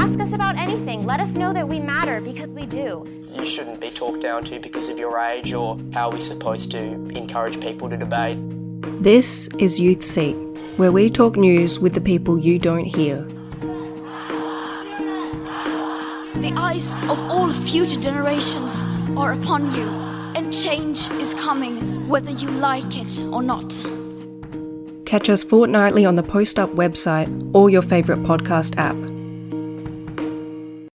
Ask us about anything. Let us know that we matter, because we do. You shouldn't be talked down to because of your age, or how we're supposed to encourage people to debate. This is Youth Seat, where we talk news with the people you don't hear. The eyes of all future generations are upon you, and change is coming whether you like it or not. Catch us fortnightly on the Post Up website or your favourite podcast app.